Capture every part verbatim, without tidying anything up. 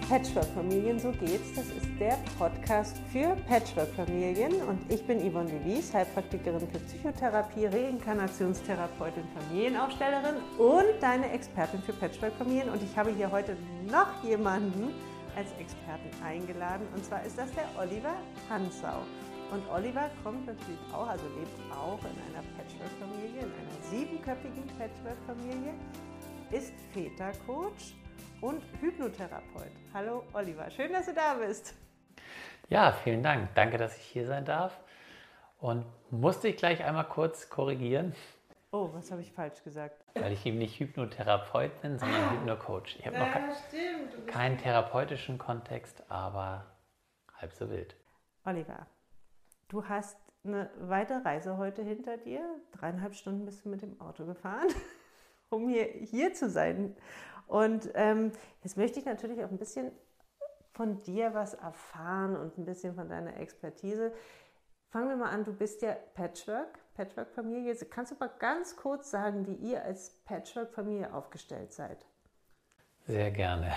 Patchwork-Familien, so geht's. Das ist der Podcast für Patchwork-Familien und ich bin Yvonne Devies, Heilpraktikerin für Psychotherapie, Reinkarnationstherapeutin, Familienaufstellerin und deine Expertin für Patchwork-Familien. Und ich habe hier heute noch jemanden als Experten eingeladen, und zwar ist das der Oliver Hansau. Und Oliver kommt natürlich auch, also lebt auch in einer Patchwork-Familie, in einer siebenköpfigen Patchwork-Familie, ist Vätercoach und Hypnotherapeut. Hallo Oliver, schön, dass du da bist. Ja, vielen Dank. Danke, dass ich hier sein darf. Und musste ich gleich einmal kurz korrigieren? Oh, was habe ich falsch gesagt? Weil ich eben nicht Hypnotherapeut bin, sondern ah, Hypnocoach. Ich habe noch ja, stimmt. keinen therapeutischen Kontext, aber halb so wild. Oliver, du hast eine weite Reise heute hinter dir. Dreieinhalb Stunden bist du mit dem Auto gefahren, um hier, hier zu sein. Und ähm, jetzt möchte ich natürlich auch ein bisschen von dir was erfahren und ein bisschen von deiner Expertise. Fangen wir mal an, du bist ja Patchwork, Patchwork-Familie. Kannst du mal ganz kurz sagen, wie ihr als Patchwork-Familie aufgestellt seid? Sehr gerne.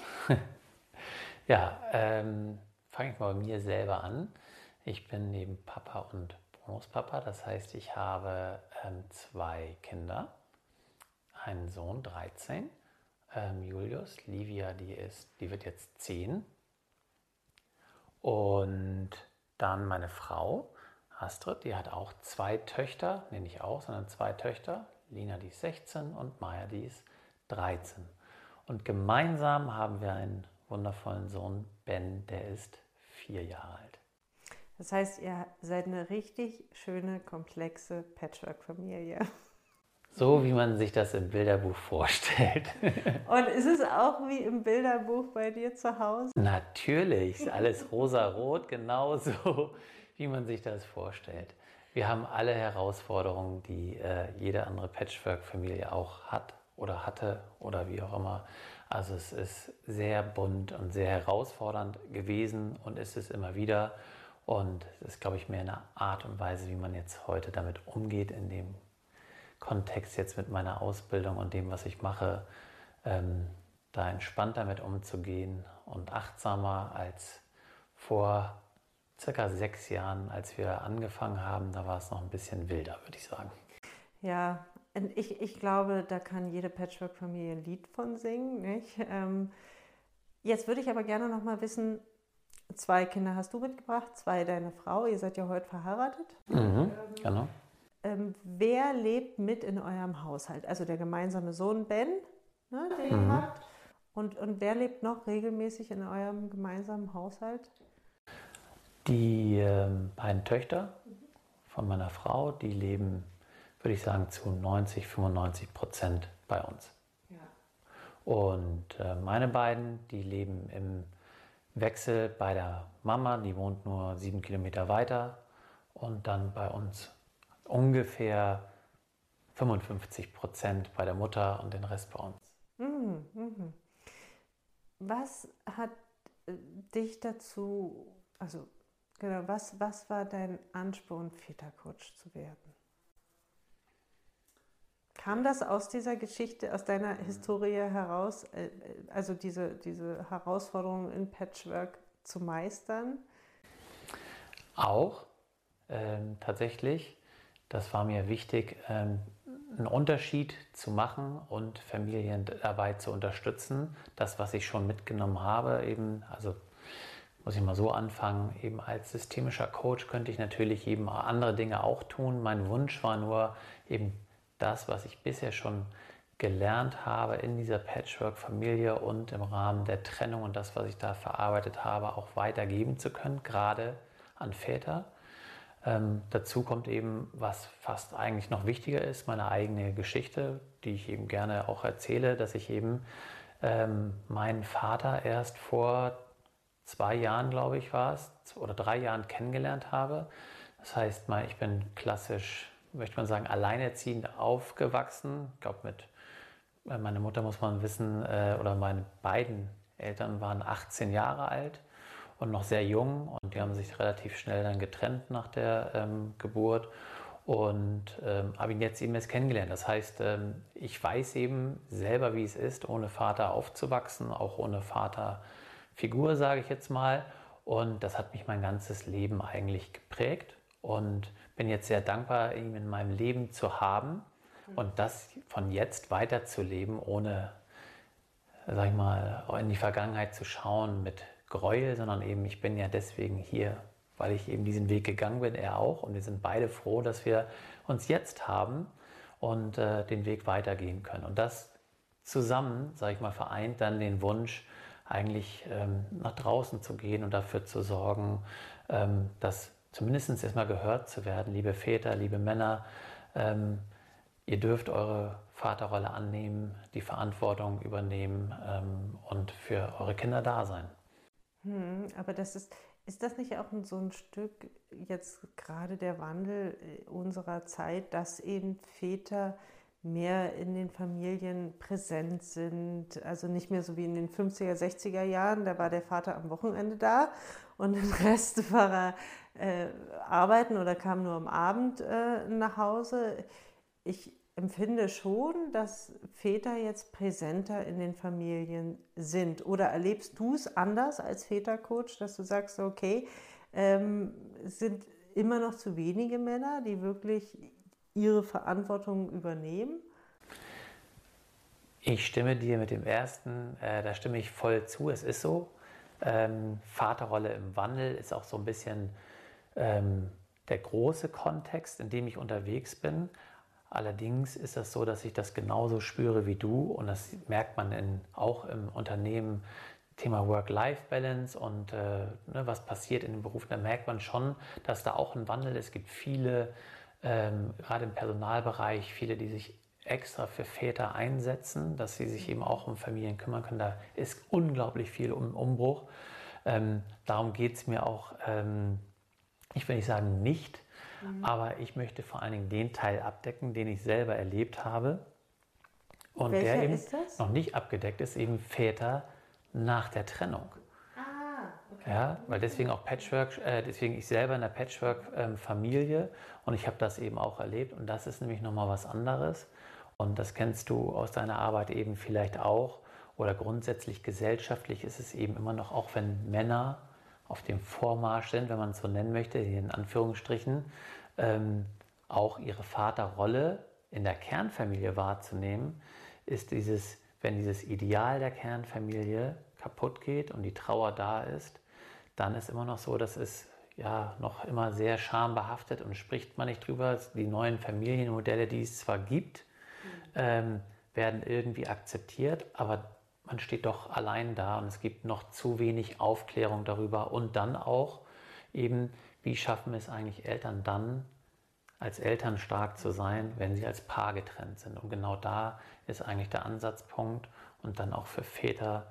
ja, ähm, fange ich mal bei mir selber an. Ich bin neben Papa und Bonuspapa, das heißt, ich habe ähm, zwei Kinder, einen Sohn, dreizehn, ähm, Julius, Livia, die ist, die wird jetzt zehn, und dann meine Frau, Astrid, die hat auch zwei Töchter, nee, nicht auch, sondern zwei Töchter, Lina, die ist sechzehn und Maya, die ist dreizehn. Und gemeinsam haben wir einen wundervollen Sohn, Ben, der ist vier Jahre alt. Das heißt, ihr seid eine richtig schöne, komplexe Patchwork-Familie. So wie man sich das im Bilderbuch vorstellt. Und ist es auch wie im Bilderbuch bei dir zu Hause? Natürlich, ist alles rosa-rot, genauso wie man sich das vorstellt. Wir haben alle Herausforderungen, die äh, jede andere Patchwork-Familie auch hat oder hatte oder wie auch immer. Also es ist sehr bunt und sehr herausfordernd gewesen und ist es immer wieder. Und es ist, glaube ich, mehr eine Art und Weise, wie man jetzt heute damit umgeht, in dem Kontext jetzt mit meiner Ausbildung und dem, was ich mache, ähm, da entspannt damit umzugehen und achtsamer als vor circa sechs Jahren, als wir angefangen haben. Da war es noch ein bisschen wilder, würde ich sagen. Ja, ich, ich glaube, da kann jede Patchwork-Familie ein Lied von singen, nicht? Ähm, jetzt würde ich aber gerne noch mal wissen, zwei Kinder hast du mitgebracht, zwei deine Frau, ihr seid ja heute verheiratet. Mhm, ähm, genau. Ähm, wer lebt mit in eurem Haushalt? Also der gemeinsame Sohn Ben, ne, den mhm. ihr habt. Und, und wer lebt noch regelmäßig in eurem gemeinsamen Haushalt? Die äh, beiden Töchter von meiner Frau, die leben, würde ich sagen, zu neunzig, fünfundneunzig Prozent bei uns. Ja. Und äh, meine beiden, die leben im Wechsel bei der Mama, die wohnt nur sieben Kilometer weiter, und dann bei uns ungefähr fünfundfünfzig Prozent bei der Mutter und den Rest bei uns. Mhm, mhm. Was hat dich dazu, also genau, was, was war dein Ansporn, Vätercoach zu werden? Kam das aus dieser Geschichte, aus deiner Historie heraus, also diese, diese Herausforderungen in Patchwork zu meistern? Auch, ähm, tatsächlich. Das war mir wichtig, ähm, einen Unterschied zu machen und Familien dabei zu unterstützen. Das, was ich schon mitgenommen habe, eben, also muss ich mal so anfangen, eben als systemischer Coach könnte ich natürlich eben andere Dinge auch tun. Mein Wunsch war nur eben das, was ich bisher schon gelernt habe in dieser Patchwork-Familie und im Rahmen der Trennung und das, was ich da verarbeitet habe, auch weitergeben zu können, gerade an Väter. Ähm, dazu kommt eben, was fast eigentlich noch wichtiger ist, meine eigene Geschichte, die ich eben gerne auch erzähle, dass ich eben ähm, meinen Vater erst vor zwei Jahren, glaube ich, war es, oder drei Jahren kennengelernt habe. Das heißt, ich bin klassisch, möchte man sagen, alleinerziehend aufgewachsen. Ich glaube, mit meine Mutter, muss man wissen, äh, oder meine beiden Eltern waren achtzehn Jahre alt und noch sehr jung, und die haben sich relativ schnell dann getrennt nach der ähm, Geburt und ähm, habe ihn jetzt eben erst kennengelernt. Das heißt, ähm, ich weiß eben selber, wie es ist, ohne Vater aufzuwachsen, auch ohne Vater Figur, sage ich jetzt mal. Und das hat mich mein ganzes Leben eigentlich geprägt und bin jetzt sehr dankbar, ihn in meinem Leben zu haben und das von jetzt weiterzuleben, ohne, sag ich mal, in die Vergangenheit zu schauen mit Gräuel, sondern eben, ich bin ja deswegen hier, weil ich eben diesen Weg gegangen bin, er auch. Und wir sind beide froh, dass wir uns jetzt haben und äh, den Weg weitergehen können. Und das zusammen, sage ich mal, vereint dann den Wunsch, eigentlich ähm, nach draußen zu gehen und dafür zu sorgen, ähm, dass zumindest erstmal gehört zu werden, liebe Väter, liebe Männer, ähm, ihr dürft eure Vaterrolle annehmen, die Verantwortung übernehmen ähm, und für eure Kinder da sein. Hm, aber das ist, ist das nicht auch so ein Stück jetzt gerade der Wandel unserer Zeit, dass eben Väter mehr in den Familien präsent sind, also nicht mehr so wie in den fünfziger, sechziger Jahren, da war der Vater am Wochenende da und den Rest war er äh, arbeiten oder kam nur am Abend äh, nach Hause. Ich empfinde schon, dass Väter jetzt präsenter in den Familien sind. Oder erlebst du es anders als Vätercoach, dass du sagst, okay, ähm, es sind immer noch zu wenige Männer, die wirklich ihre Verantwortung übernehmen? Ich stimme dir mit dem ersten, äh, da stimme ich voll zu, es ist so. Ähm, Vaterrolle im Wandel ist auch so ein bisschen ähm, der große Kontext, in dem ich unterwegs bin. Allerdings ist das so, dass ich das genauso spüre wie du und das merkt man in, auch im Unternehmen, Thema Work-Life-Balance und äh, ne, was passiert in den Berufen, da merkt man schon, dass da auch ein Wandel ist. Es gibt viele, ähm, gerade im Personalbereich, viele, die sich extra für Väter einsetzen, dass sie sich eben auch um Familien kümmern können. Da ist unglaublich viel um Umbruch. Ähm, darum geht es mir auch, ähm, ich will nicht sagen nicht, mhm. aber ich möchte vor allen Dingen den Teil abdecken, den ich selber erlebt habe. Und welcher der eben ist das? noch nicht abgedeckt ist, eben Väter nach der Trennung. Ah, okay. Ja, weil deswegen auch Patchwork, äh, deswegen ich selber in der Patchwork-Familie ähm, und ich habe das eben auch erlebt und das ist nämlich nochmal was anderes und das kennst du aus deiner Arbeit eben vielleicht auch oder grundsätzlich gesellschaftlich ist es eben immer noch, auch wenn Männer auf dem Vormarsch sind, wenn man es so nennen möchte, in Anführungsstrichen, ähm, auch ihre Vaterrolle in der Kernfamilie wahrzunehmen, ist dieses, wenn dieses Ideal der Kernfamilie kaputt geht und die Trauer da ist, dann ist immer noch so, dass es ja noch immer sehr schambehaftet und spricht man nicht drüber. Die neuen Familienmodelle, die es zwar gibt, mhm. ähm, werden irgendwie akzeptiert, aber man steht doch allein da und es gibt noch zu wenig Aufklärung darüber und dann auch eben, wie schaffen es eigentlich Eltern dann, als Eltern stark zu sein, wenn sie als Paar getrennt sind. Und genau da ist eigentlich der Ansatzpunkt und dann auch für Väter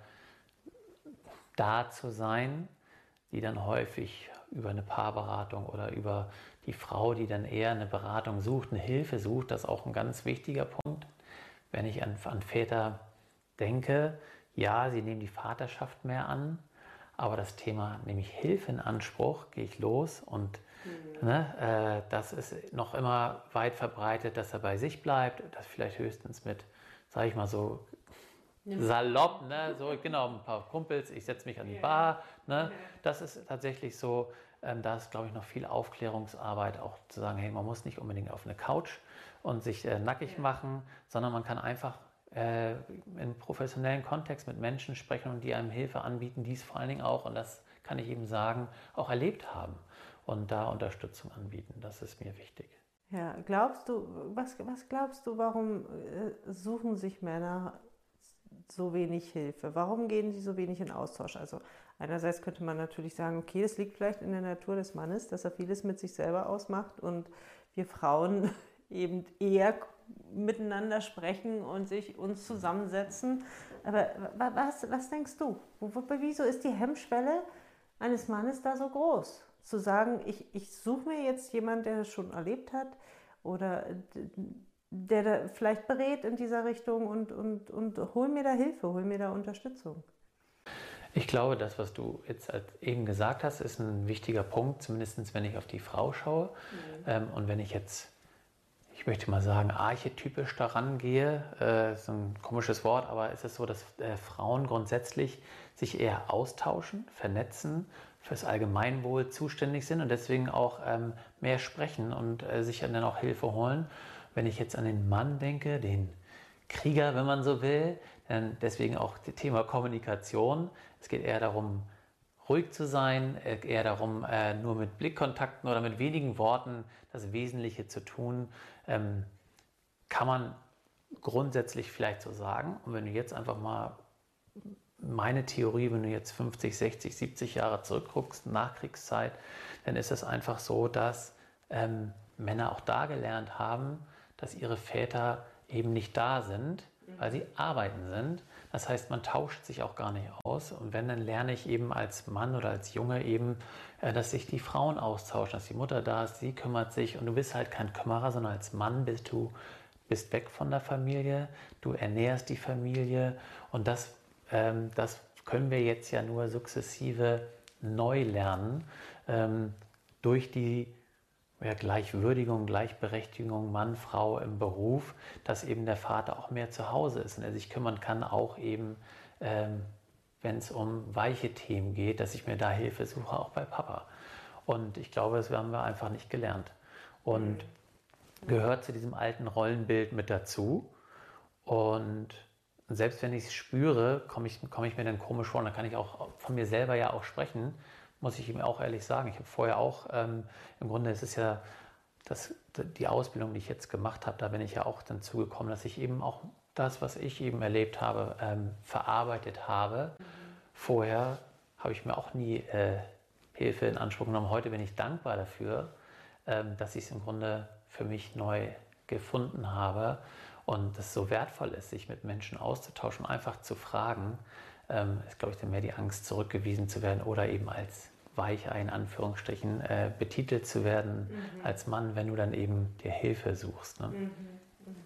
da zu sein, die dann häufig über eine Paarberatung oder über die Frau, die dann eher eine Beratung sucht, eine Hilfe sucht, das ist auch ein ganz wichtiger Punkt. Wenn ich an, an Väter denke, ja, sie nehmen die Vaterschaft mehr an, aber das Thema, nämlich Hilfe in Anspruch, gehe ich los und mhm. ne, äh, das ist noch immer weit verbreitet, dass er bei sich bleibt, das vielleicht höchstens mit, sage ich mal so, salopp, ne, so genau, ein paar Kumpels, ich setze mich an die Bar, ne, das ist tatsächlich so, ähm, da ist, glaube ich, noch viel Aufklärungsarbeit, auch zu sagen, hey, man muss nicht unbedingt auf eine Couch und sich äh, nackig machen, sondern man kann einfach äh, im professionellen Kontext mit Menschen sprechen und die einem Hilfe anbieten, die es vor allen Dingen auch, und das kann ich eben sagen, auch erlebt haben und da Unterstützung anbieten, das ist mir wichtig. Ja, glaubst du, was, was glaubst du, warum äh, suchen sich Männer so wenig Hilfe? Warum gehen sie so wenig in Austausch? Also einerseits könnte man natürlich sagen, okay, das liegt vielleicht in der Natur des Mannes, dass er vieles mit sich selber ausmacht und wir Frauen eben eher miteinander sprechen und sich uns zusammensetzen. Aber was, was denkst du? Wieso ist die Hemmschwelle eines Mannes da so groß? Zu sagen, ich, ich suche mir jetzt jemanden, der das schon erlebt hat oder der da vielleicht berät in dieser Richtung und, und, und hol mir da Hilfe, hol mir da Unterstützung. Ich glaube, das, was du jetzt eben gesagt hast, ist ein wichtiger Punkt, zumindest wenn ich auf die Frau schaue. Mhm. Ähm, und wenn ich jetzt, ich ich möchte mal sagen, archetypisch daran gehe. Äh, ist ein komisches Wort, aber es ist so, dass äh, Frauen grundsätzlich sich eher austauschen, vernetzen, fürs Allgemeinwohl zuständig sind und deswegen auch ähm, mehr sprechen und äh, sich dann auch Hilfe holen. Wenn ich jetzt an den Mann denke, den Krieger, wenn man so will, dann deswegen auch das Thema Kommunikation. Es geht eher darum, ruhig zu sein, eher darum, äh, nur mit Blickkontakten oder mit wenigen Worten das Wesentliche zu tun, ähm, kann man grundsätzlich vielleicht so sagen. Und wenn du jetzt einfach mal meine Theorie, wenn du jetzt fünfzig, sechzig, siebzig Jahre zurückguckst, Nachkriegszeit, dann ist es einfach so, dass ähm, Männer auch da gelernt haben, dass ihre Väter eben nicht da sind, weil sie arbeiten sind. Das heißt, man tauscht sich auch gar nicht aus. Und wenn, dann lerne ich eben als Mann oder als Junge eben, äh, dass sich die Frauen austauschen, dass die Mutter da ist, sie kümmert sich und du bist halt kein Kümmerer, sondern als Mann bist du bist weg von der Familie, du ernährst die Familie und das, ähm, das können wir jetzt ja nur sukzessive neu lernen ähm, durch die ja, Gleichwürdigung, Gleichberechtigung, Mann, Frau im Beruf, dass eben der Vater auch mehr zu Hause ist und er sich kümmern kann, auch eben, ähm, wenn es um weiche Themen geht, dass ich mir da Hilfe suche, auch bei Papa. Und ich glaube, das haben wir einfach nicht gelernt. Und gehört zu diesem alten Rollenbild mit dazu. Und selbst wenn ich es spüre, komme ich, komme ich mir dann komisch vor. Und dann kann ich auch von mir selber ja auch sprechen, muss ich ihm auch ehrlich sagen. Ich habe vorher auch, ähm, im Grunde ist es ja das, die Ausbildung, die ich jetzt gemacht habe, da bin ich ja auch dann zugekommen, dass ich eben auch das, was ich eben erlebt habe, ähm, verarbeitet habe. Mhm. Vorher habe ich mir auch nie äh, Hilfe in Anspruch genommen. Heute bin ich dankbar dafür, ähm, dass ich es im Grunde für mich neu gefunden habe und es so wertvoll ist, sich mit Menschen auszutauschen, einfach zu fragen, ähm, ist, glaube ich, dann mehr die Angst, zurückgewiesen zu werden oder eben als Weichei in Anführungsstrichen äh, betitelt zu werden mhm. als Mann, wenn du dann eben dir Hilfe suchst. Ne? Mhm. Mhm.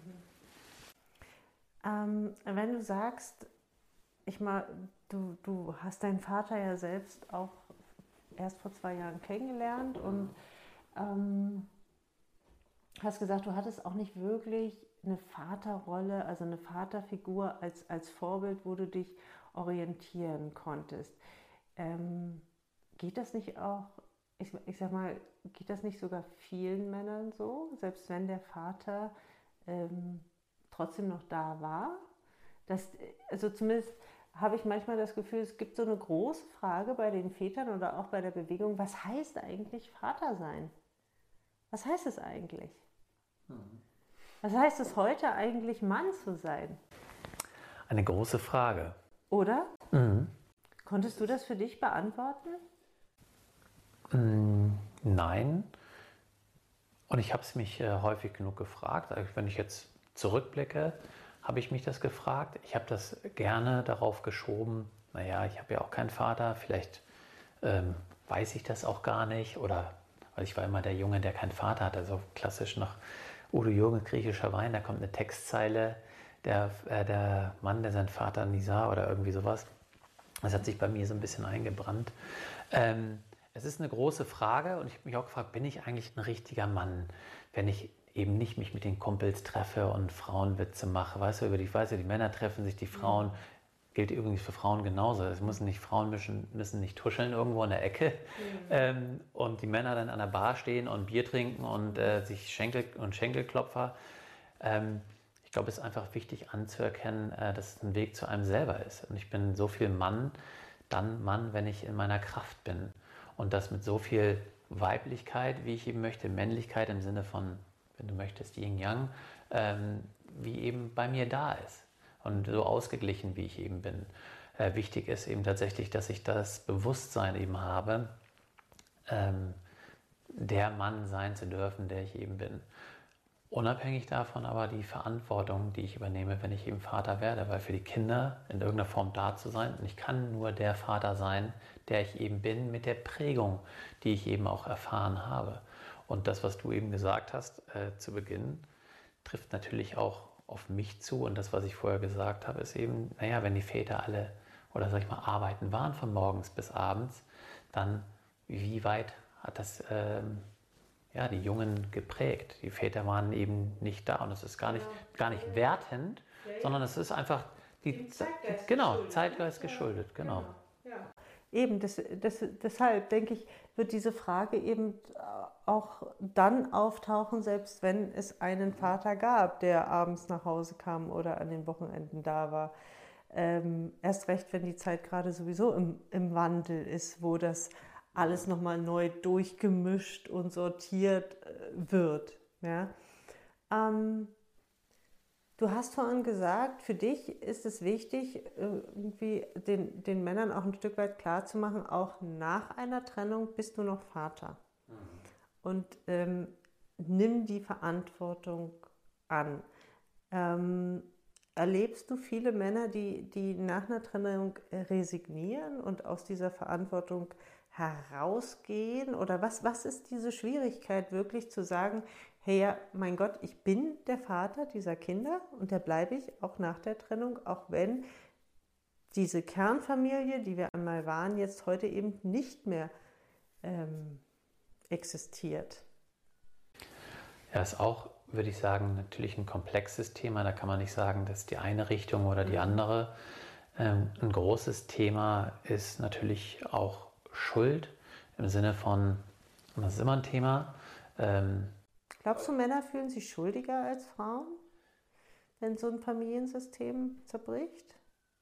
Ähm, wenn du sagst, ich mal, du, du hast deinen Vater ja selbst auch erst vor zwei Jahren kennengelernt und ähm, hast gesagt, du hattest auch nicht wirklich eine Vaterrolle, also eine Vaterfigur als, als Vorbild, wo du dich orientieren konntest. Ähm, geht das nicht auch, ich, ich sag mal, geht das nicht sogar vielen Männern so, selbst wenn der Vater ähm, trotzdem noch da war? Das, also zumindest habe ich manchmal das Gefühl, es gibt so eine große Frage bei den Vätern oder auch bei der Bewegung, was heißt eigentlich Vater sein? Was heißt es eigentlich? Was heißt es heute eigentlich, Mann zu sein? Eine große Frage. Oder? Mhm. Konntest du das für dich beantworten? Mhm, nein. Und ich habe es mich äh, häufig genug gefragt. Also wenn ich jetzt zurückblicke, habe ich mich das gefragt. Ich habe das gerne darauf geschoben, naja, ich habe ja auch keinen Vater, vielleicht ähm, weiß ich das auch gar nicht. Oder weil ich war immer der Junge, der keinen Vater hatte, so klassisch nach Udo Jürgens Griechischer Wein, da kommt eine Textzeile, der, äh, der Mann, der seinen Vater nie sah oder irgendwie sowas. Das hat sich bei mir so ein bisschen eingebrannt. Ähm, es ist eine große Frage und ich habe mich auch gefragt, bin ich eigentlich ein richtiger Mann, wenn ich eben nicht mich mit den Kumpels treffe und Frauenwitze mache. Weißt du, über die, ich weiß ja, die Männer treffen sich, die Frauen, mhm. gilt übrigens für Frauen genauso. Es müssen nicht Frauen müssen, müssen nicht tuscheln irgendwo in der Ecke mhm. ähm, und die Männer dann an der Bar stehen und Bier trinken und äh, sich Schenkel und Schenkelklopfer. Ähm, ich glaube, es ist einfach wichtig anzuerkennen, äh, dass es ein Weg zu einem selber ist. Und ich bin so viel Mann, dann Mann, wenn ich in meiner Kraft bin. Und das mit so viel Weiblichkeit, wie ich eben möchte, Männlichkeit im Sinne von, wenn du möchtest, Yin-Yang, ähm, wie eben bei mir da ist. Und so ausgeglichen, wie ich eben bin. Äh, wichtig ist eben tatsächlich, dass ich das Bewusstsein eben habe, ähm, der Mann sein zu dürfen, der ich eben bin. Unabhängig davon aber die Verantwortung, die ich übernehme, wenn ich eben Vater werde, weil für die Kinder in irgendeiner Form da zu sein, und ich kann nur der Vater sein, der ich eben bin, mit der Prägung, die ich eben auch erfahren habe. Und das, was du eben gesagt hast äh, zu Beginn, trifft natürlich auch auf mich zu. Und das, was ich vorher gesagt habe, ist eben, naja, wenn die Väter alle, oder sag ich mal, arbeiten waren von morgens bis abends, dann wie weit hat das ähm, ja, die Jungen geprägt. Die Väter waren eben nicht da und es ist gar nicht, ja. gar nicht wertend, ja, ja. sondern es ist einfach die Zeitgeist genau, geschuldet. Zeitgeist geschuldet, genau. genau. Ja. Eben, das, das, deshalb denke ich, wird diese Frage eben auch dann auftauchen, selbst wenn es einen Vater gab, der abends nach Hause kam oder an den Wochenenden da war. Ähm, erst recht, wenn die Zeit gerade sowieso im, im Wandel ist, wo das alles nochmal neu durchgemischt und sortiert äh, wird. Ja? Ähm, Du hast vorhin gesagt, für dich ist es wichtig, irgendwie den, den Männern auch ein Stück weit klarzumachen, auch nach einer Trennung bist du noch Vater. Mhm. Und ähm, nimm die Verantwortung an. Ähm, erlebst du viele Männer, die, die nach einer Trennung resignieren und aus dieser Verantwortung herausgehen? Oder was, was ist diese Schwierigkeit, wirklich zu sagen, hey, ja, mein Gott, ich bin der Vater dieser Kinder und der bleibe ich auch nach der Trennung, auch wenn diese Kernfamilie, die wir einmal waren, jetzt heute eben nicht mehr ähm, existiert. Ja, ist auch, würde ich sagen, natürlich ein komplexes Thema. Da kann man nicht sagen, das ist die eine Richtung oder die andere. Ähm, ein großes Thema ist natürlich auch Schuld im Sinne von, und das ist immer ein Thema, ähm, Glaubst du, Männer fühlen sich schuldiger als Frauen, wenn so ein Familiensystem zerbricht?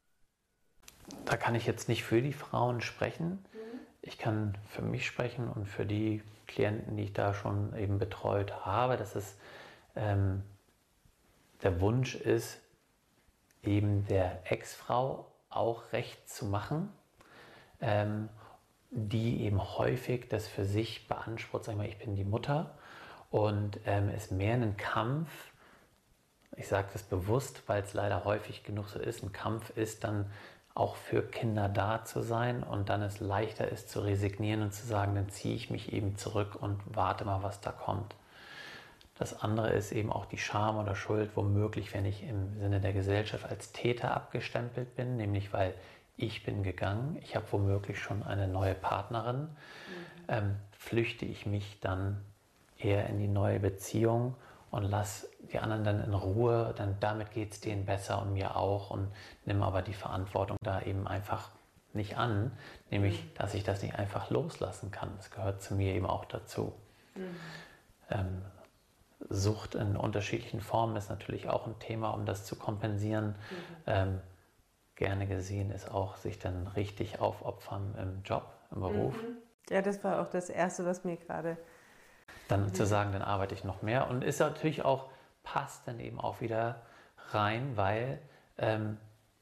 Da kann ich jetzt nicht für die Frauen sprechen. Mhm. Ich kann für mich sprechen und für die Klienten, die ich da schon eben betreut habe, dass es ähm, der Wunsch ist, eben der Ex-Frau auch recht zu machen, ähm, die eben häufig das für sich beansprucht, sag ich mal, ich bin die Mutter. Und ähm, es mehr ein Kampf, ich sage das bewusst, weil es leider häufig genug so ist, ein Kampf ist dann auch für Kinder da zu sein und dann es leichter ist zu resignieren und zu sagen, dann ziehe ich mich eben zurück und warte mal, was da kommt. Das andere ist eben auch die Scham oder Schuld, womöglich, wenn ich im Sinne der Gesellschaft als Täter abgestempelt bin, nämlich weil ich bin gegangen, ich habe womöglich schon eine neue Partnerin, mhm. ähm, flüchte ich mich dann eher in die neue Beziehung und lass die anderen dann in Ruhe, dann damit geht es denen besser und mir auch und nimm aber die Verantwortung da eben einfach nicht an, nämlich, mhm. dass ich das nicht einfach loslassen kann. Das gehört zu mir eben auch dazu. Mhm. Ähm, Sucht in unterschiedlichen Formen ist natürlich auch ein Thema, um das zu kompensieren. Mhm. Ähm, gerne gesehen ist auch, sich dann richtig aufopfern im Job, im Beruf. Mhm. Ja, das war auch das Erste, was mir gerade... Dann mhm. zu sagen, dann arbeite ich noch mehr. Und ist natürlich auch, passt dann eben auch wieder rein, weil ähm,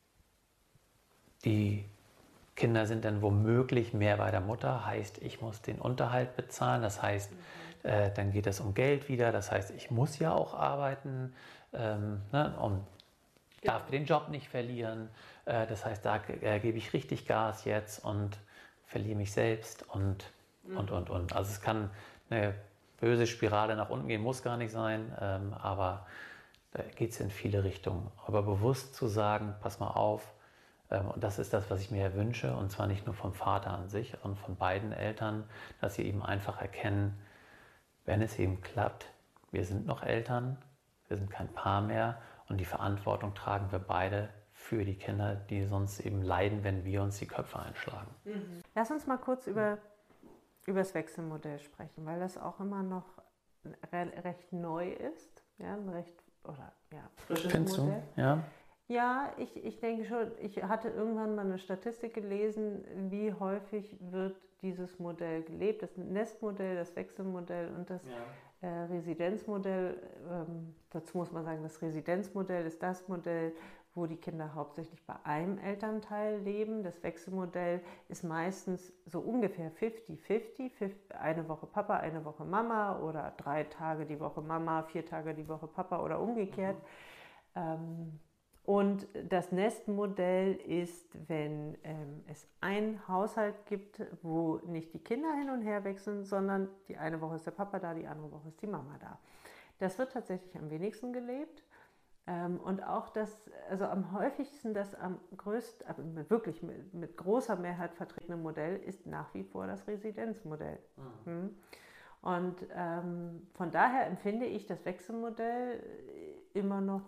die Kinder sind dann womöglich mehr bei der Mutter, heißt, ich muss den Unterhalt bezahlen, das heißt, mhm. äh, dann geht es um Geld wieder, das heißt, ich muss ja auch arbeiten ähm, ne, und darf den Job nicht verlieren, äh, das heißt, da äh, gebe ich richtig Gas jetzt und verliere mich selbst und, mhm. und, und, und. Also es kann eine böse Spirale nach unten gehen, muss gar nicht sein, ähm, aber da geht es in viele Richtungen. Aber bewusst zu sagen, pass mal auf, und das ist das, was ich mir wünsche, und zwar nicht nur vom Vater an sich, sondern von beiden Eltern, dass sie eben einfach erkennen, wenn es eben klappt, wir sind noch Eltern, wir sind kein Paar mehr und die Verantwortung tragen wir beide für die Kinder, die sonst eben leiden, wenn wir uns die Köpfe einschlagen. Mhm. Lass uns mal kurz über, über das Wechselmodell sprechen, weil das auch immer noch re- recht neu ist, ja, ein recht oder ja, frisches Findest Modell. Du? Ja. Ja, ich, ich denke schon, ich hatte irgendwann mal eine Statistik gelesen, wie häufig wird dieses Modell gelebt, das Nestmodell, das Wechselmodell und das ja. äh, Residenzmodell. Ähm, dazu muss man sagen, das Residenzmodell ist das Modell, wo die Kinder hauptsächlich bei einem Elternteil leben. Das Wechselmodell ist meistens so ungefähr fünfzig fünfzig, eine Woche Papa, eine Woche Mama oder drei Tage die Woche Mama, vier Tage die Woche Papa oder umgekehrt. Mhm. Ähm, Und das Nestmodell ist, wenn ähm, es einen Haushalt gibt, wo nicht die Kinder hin und her wechseln, sondern die eine Woche ist der Papa da, die andere Woche ist die Mama da. Das wird tatsächlich am wenigsten gelebt. Ähm, und auch das, also am häufigsten, das am größten, also wirklich mit, mit großer Mehrheit vertretene Modell ist nach wie vor das Residenzmodell. Mhm. Und ähm, von daher empfinde ich das Wechselmodell immer noch,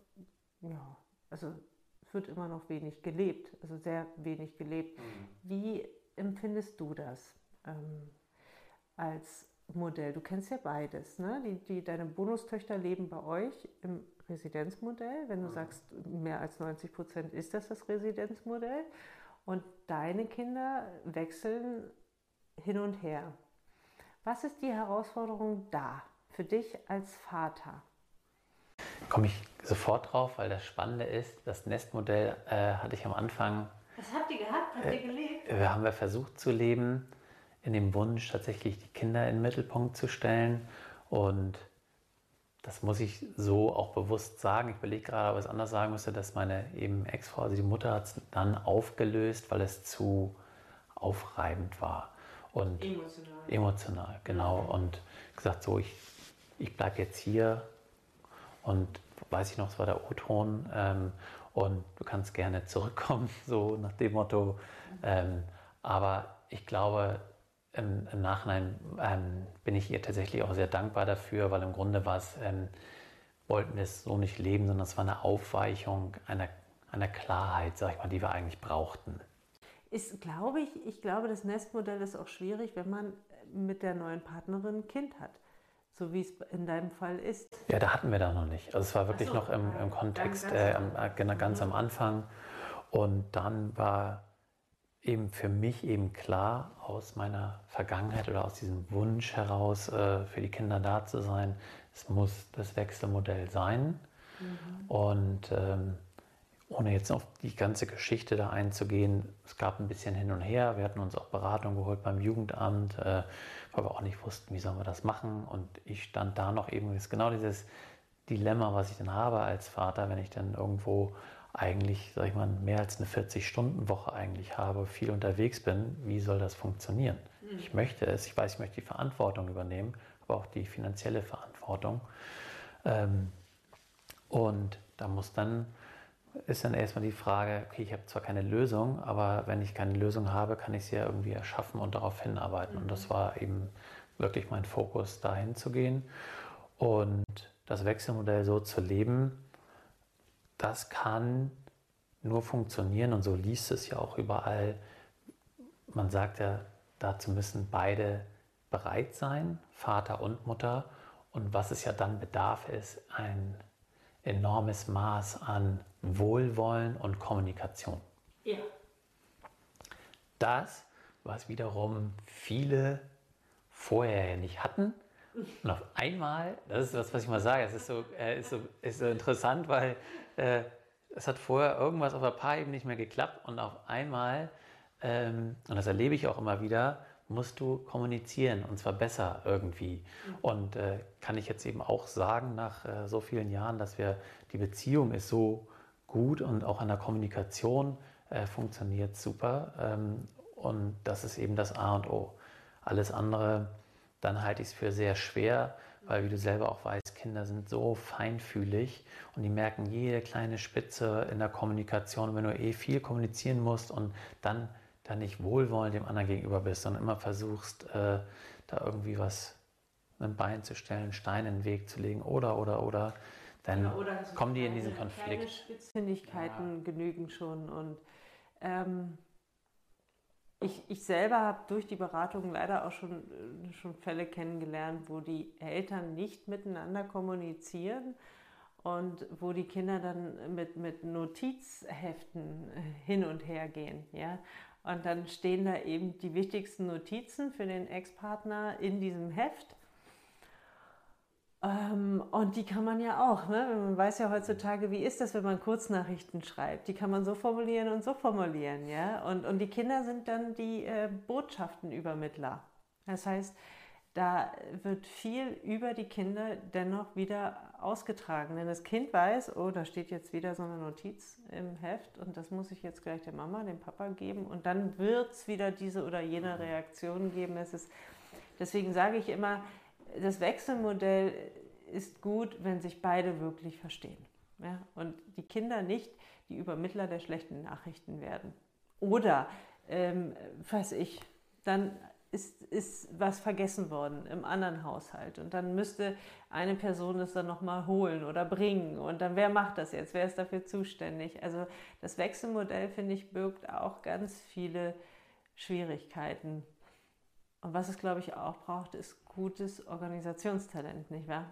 ja, also es wird immer noch wenig gelebt, also sehr wenig gelebt. Mhm. Wie empfindest du das ähm, als Modell? Du kennst ja beides, ne? Die, die, deine Bonustöchter leben bei euch im Residenzmodell. Wenn du mhm. sagst, mehr als neunzig Prozent ist das das Residenzmodell. Und deine Kinder wechseln hin und her. Was ist die Herausforderung da für dich als Vater? Komme ich sofort drauf, weil das Spannende ist, das Nestmodell äh, hatte ich am Anfang. Was habt ihr gehabt? Habt ihr gelebt? Äh, haben wir versucht zu leben, in dem Wunsch tatsächlich die Kinder in den Mittelpunkt zu stellen. Und das muss ich so auch bewusst sagen. Ich überlege gerade, ob ich es anders sagen müsste, dass meine eben Ex-Frau, also die Mutter, hat es dann aufgelöst, weil es zu aufreibend war. Und emotional. Emotional, genau. Und gesagt, so, ich, ich bleibe jetzt hier. Und weiß ich noch, es war der O-Ton ähm, und du kannst gerne zurückkommen, so nach dem Motto. Ähm, aber ich glaube, im, im Nachhinein ähm, bin ich ihr tatsächlich auch sehr dankbar dafür, weil im Grunde war es, ähm, wollten wir es so nicht leben, sondern es war eine Aufweichung einer, einer Klarheit, sag ich mal, die wir eigentlich brauchten. Ist, glaube ich, ich glaube, das Nestmodell ist auch schwierig, wenn man mit der neuen Partnerin ein Kind hat. So wie es in deinem Fall ist. Ja, da hatten wir da noch nicht. Also es war wirklich so, noch im, im Kontext ganz, äh, am, ganz mhm. am Anfang. Und dann war eben für mich eben klar aus meiner Vergangenheit oder aus diesem Wunsch heraus, äh, für die Kinder da zu sein, es muss das Wechselmodell sein. Mhm. Und ähm, ohne jetzt auf die ganze Geschichte da einzugehen, es gab ein bisschen hin und her. Wir hatten uns auch Beratung geholt beim Jugendamt, äh, weil wir auch nicht wussten, wie sollen wir das machen. Und ich stand da noch eben, das ist genau dieses Dilemma, was ich dann habe als Vater, wenn ich dann irgendwo eigentlich, sag ich mal, mehr als eine vierzig-Stunden-Woche eigentlich habe, viel unterwegs bin. Wie soll das funktionieren? Mhm. Ich möchte es, ich weiß, ich möchte die Verantwortung übernehmen, aber auch die finanzielle Verantwortung. Ähm, und da muss dann ist dann erstmal die Frage, okay, ich habe zwar keine Lösung, aber wenn ich keine Lösung habe, kann ich sie ja irgendwie erschaffen und darauf hinarbeiten. Mhm. Und das war eben wirklich mein Fokus, dahin zu gehen. Und das Wechselmodell so zu leben, das kann nur funktionieren und so liest es ja auch überall. Man sagt ja, dazu müssen beide bereit sein, Vater und Mutter. Und was es ja dann bedarf, ist ein enormes Maß an Wohlwollen und Kommunikation. Ja. Das, was wiederum viele vorher nicht hatten. Und auf einmal, das ist das, was ich mal sage, es ist so, äh, ist so, ist so interessant, weil äh, es hat vorher irgendwas auf der Paarebene nicht mehr geklappt und auf einmal, ähm, und das erlebe ich auch immer wieder, musst du kommunizieren und zwar besser irgendwie. Mhm. Und äh, kann ich jetzt eben auch sagen, nach äh, so vielen Jahren, dass wir, die Beziehung ist so gut und auch an der Kommunikation äh, funktioniert super. Ähm, und das ist eben das A und O. Alles andere, dann halte ich es für sehr schwer, weil wie du selber auch weißt, Kinder sind so feinfühlig und die merken jede kleine Spitze in der Kommunikation, wenn du eh viel kommunizieren musst und dann dann nicht wohlwollend dem anderen gegenüber bist, sondern immer versuchst, äh, da irgendwie was ein Bein zu stellen, Steine in den Weg zu legen oder, oder, oder, dann ja, oder so kommen die in diesen Konflikt. Kleine Spitzfindigkeiten ja. genügen schon. Und ähm, ich, ich selber habe durch die Beratung leider auch schon, schon Fälle kennengelernt, wo die Eltern nicht miteinander kommunizieren und wo die Kinder dann mit, mit Notizheften hin und her gehen. Ja? Und dann stehen da eben die wichtigsten Notizen für den Ex-Partner in diesem Heft. Ähm, und die kann man ja auch, ne? Man weiß ja heutzutage, wie ist das, wenn man Kurznachrichten schreibt. Die kann man so formulieren und so formulieren. Ja? Und, und die Kinder sind dann die äh, Botschaftenübermittler. Das heißt, da wird viel über die Kinder dennoch wieder ausgetragen. Denn das Kind weiß, oh, da steht jetzt wieder so eine Notiz im Heft und das muss ich jetzt gleich der Mama, dem Papa geben. Und dann wird es wieder diese oder jene Reaktion geben. Es ist, deswegen sage ich immer, das Wechselmodell ist gut, wenn sich beide wirklich verstehen. Ja? Und die Kinder nicht die Übermittler der schlechten Nachrichten werden. Oder, ähm, weiß ich, dann ist, ist was vergessen worden im anderen Haushalt. Und dann müsste eine Person das dann nochmal holen oder bringen. Und dann, wer macht das jetzt? Wer ist dafür zuständig? Also das Wechselmodell, finde ich, birgt auch ganz viele Schwierigkeiten. Und was es, glaube ich, auch braucht, ist gutes Organisationstalent, nicht wahr?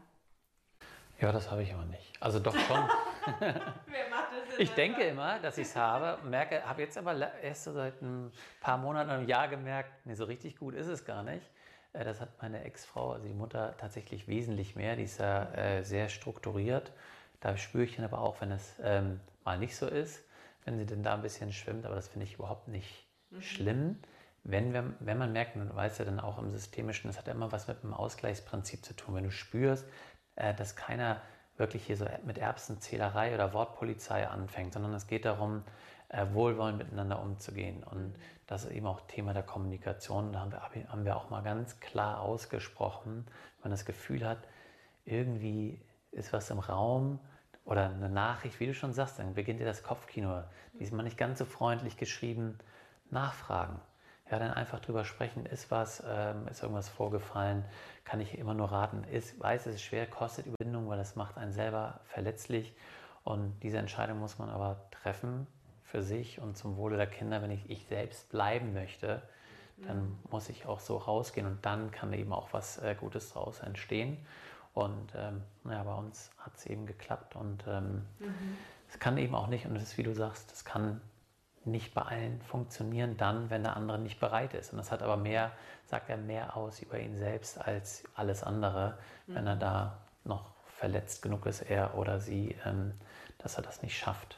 Ja, das habe ich aber nicht. Also doch schon. Wer macht das Ich denke immer, dass ich es habe, merke, habe jetzt aber erst so seit ein paar Monaten, einem Jahr gemerkt, nee, so richtig gut ist es gar nicht. Das hat meine Ex-Frau, also die Mutter, tatsächlich wesentlich mehr. Die ist ja äh, sehr strukturiert. Da spüre ich dann aber auch, wenn es ähm, mal nicht so ist, wenn sie denn da ein bisschen schwimmt. Aber das finde ich überhaupt nicht mhm. schlimm. Wenn, wir, wenn man merkt, man weiß ja dann auch im Systemischen, das hat ja immer was mit dem Ausgleichsprinzip zu tun. Wenn du spürst, äh, dass keiner wirklich hier so mit Erbsenzählerei oder Wortpolizei anfängt, sondern es geht darum, äh, wohlwollend miteinander umzugehen. Und das ist eben auch Thema der Kommunikation. Da haben wir, haben wir auch mal ganz klar ausgesprochen, wenn man das Gefühl hat, irgendwie ist was im Raum oder eine Nachricht, wie du schon sagst, dann beginnt dir das Kopfkino. Die ist mal nicht ganz so freundlich geschrieben, nachfragen. Ja, dann einfach drüber sprechen, ist was, ähm, ist irgendwas vorgefallen, kann ich immer nur raten. Ich weiß, es ist schwer, kostet Überwindung, weil das macht einen selber verletzlich. Und diese Entscheidung muss man aber treffen für sich und zum Wohle der Kinder. Wenn ich ich selbst bleiben möchte, dann muss ich auch so rausgehen und dann kann eben auch was äh, Gutes daraus entstehen. Und ähm, naja, bei uns hat es eben geklappt und ähm, mhm. es kann eben auch nicht, und es ist wie du sagst, es kann nicht bei allen funktionieren dann, wenn der andere nicht bereit ist. Und das hat aber mehr, sagt er mehr aus über ihn selbst als alles andere, mhm. wenn er da noch verletzt genug ist, er oder sie, ähm, dass er das nicht schafft.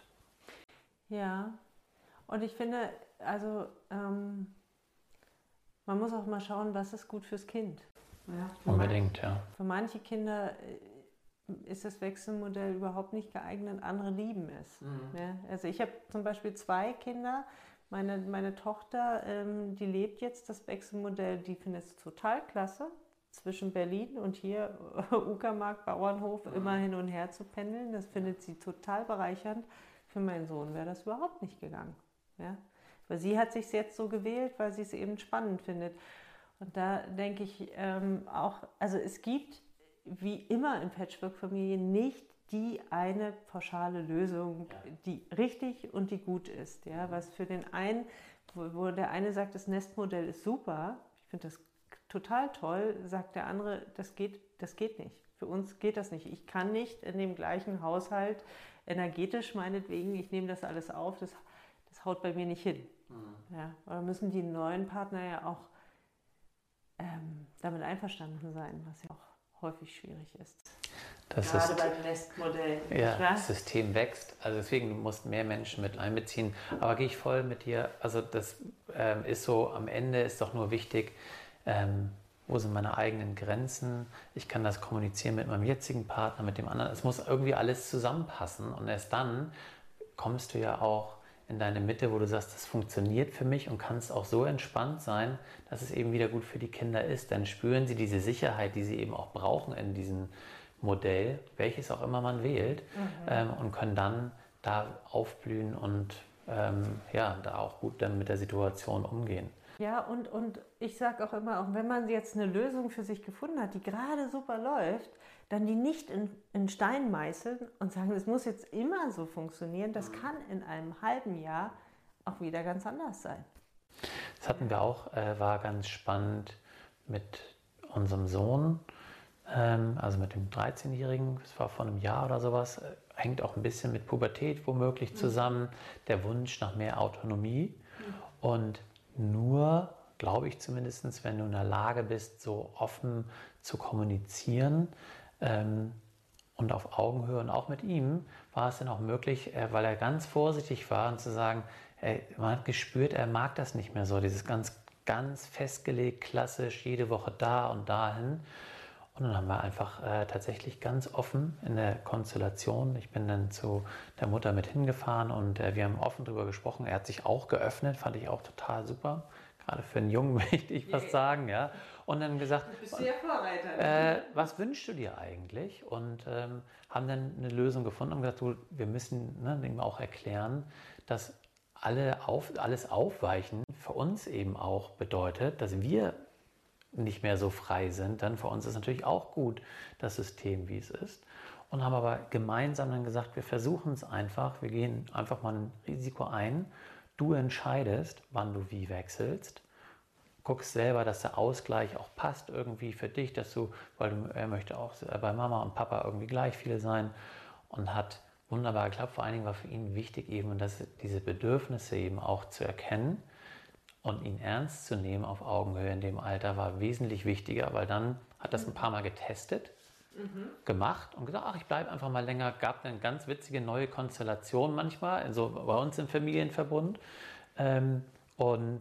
Ja, und ich finde, also ähm, man muss auch mal schauen, was ist gut fürs Kind. Ja, für Unbedingt, manche, ja. Für manche Kinder ist das Wechselmodell überhaupt nicht geeignet, andere lieben es. Mhm. Ja, also ich habe zum Beispiel zwei Kinder, meine, meine Tochter, ähm, die lebt jetzt das Wechselmodell, die findet es total klasse, zwischen Berlin und hier Uckermark, Bauernhof, mhm. immer hin und her zu pendeln, das findet sie total bereichernd. Für meinen Sohn wäre das überhaupt nicht gegangen. Ja? Weil sie hat sich jetzt so gewählt, weil sie es eben spannend findet. Und da denke ich ähm, auch, also es gibt wie immer in Patchwork-Familien nicht die eine pauschale Lösung, die richtig und die gut ist. Ja? Was für den einen, wo, wo der eine sagt, das Nestmodell ist super, ich finde das total toll, sagt der andere, das geht, das geht nicht. Für uns geht das nicht. Ich kann nicht in dem gleichen Haushalt, energetisch meinetwegen, ich nehme das alles auf, das, das haut bei mir nicht hin. Mhm. Ja? Oder müssen die neuen Partner ja auch ähm, damit einverstanden sein, was ja auch häufig schwierig ist. Das Gerade ist, beim Nestmodell. Ja, das System wächst. Also deswegen, du musst mehr Menschen mit einbeziehen. Aber gehe ich voll mit dir. Also das ähm, ist so, am Ende ist doch nur wichtig, ähm, wo sind meine eigenen Grenzen? Ich kann das kommunizieren mit meinem jetzigen Partner, mit dem anderen. Es muss irgendwie alles zusammenpassen. Und erst dann kommst du ja auch in deine Mitte, wo du sagst, das funktioniert für mich und kannst auch so entspannt sein, dass es eben wieder gut für die Kinder ist. Dann spüren sie diese Sicherheit, die sie eben auch brauchen in diesem Modell, welches auch immer man wählt, mhm. ähm, und können dann da aufblühen und ähm, ja, da auch gut dann mit der Situation umgehen. Ja, und, und ich sage auch immer, auch wenn man jetzt eine Lösung für sich gefunden hat, die gerade super läuft, dann die nicht in, in Stein meißeln und sagen, das muss jetzt immer so funktionieren. Das kann in einem halben Jahr auch wieder ganz anders sein. Das hatten wir auch, äh, war ganz spannend mit unserem Sohn, ähm, also mit dem dreizehnjährigen, das war vor einem Jahr oder sowas, äh, hängt auch ein bisschen mit Pubertät womöglich zusammen, mhm. der Wunsch nach mehr Autonomie mhm. und nur, glaube ich zumindest, wenn du in der Lage bist, so offen zu kommunizieren ähm, und auf Augenhöhe und auch mit ihm, war es dann auch möglich, äh, weil er ganz vorsichtig war und zu sagen, ey, man hat gespürt, er mag das nicht mehr so, dieses ganz, ganz festgelegt, klassisch, jede Woche da und dahin. Und dann haben wir einfach äh, tatsächlich ganz offen in der Konstellation, ich bin dann zu der Mutter mit hingefahren und äh, wir haben offen darüber gesprochen. Er hat sich auch geöffnet, fand ich auch total super. Gerade für einen Jungen möchte ich fast sagen, ja. Und dann gesagt, du bist ja Vorreiter. Äh, was wünschst du dir eigentlich? Und ähm, haben dann eine Lösung gefunden und gesagt, du, wir müssen ne, dem auch erklären, dass alle auf, alles Aufweichen für uns eben auch bedeutet, dass wir nicht mehr so frei sind, dann für uns ist natürlich auch gut, das System, wie es ist. Und haben aber gemeinsam dann gesagt, wir versuchen es einfach, wir gehen einfach mal ein Risiko ein. Du entscheidest, wann du wie wechselst. Guckst selber, dass der Ausgleich auch passt irgendwie für dich, dass du, weil du, er möchte auch bei Mama und Papa irgendwie gleich viele sein und hat wunderbar geklappt. Vor allen Dingen war für ihn wichtig eben, dass diese Bedürfnisse eben auch zu erkennen und ihn ernst zu nehmen auf Augenhöhe in dem Alter war wesentlich wichtiger, weil dann hat das ein paar Mal getestet, mhm. gemacht und gesagt, ach, ich bleibe einfach mal länger. Gab eine ganz witzige neue Konstellation manchmal, also bei uns im Familienverbund. Ähm, und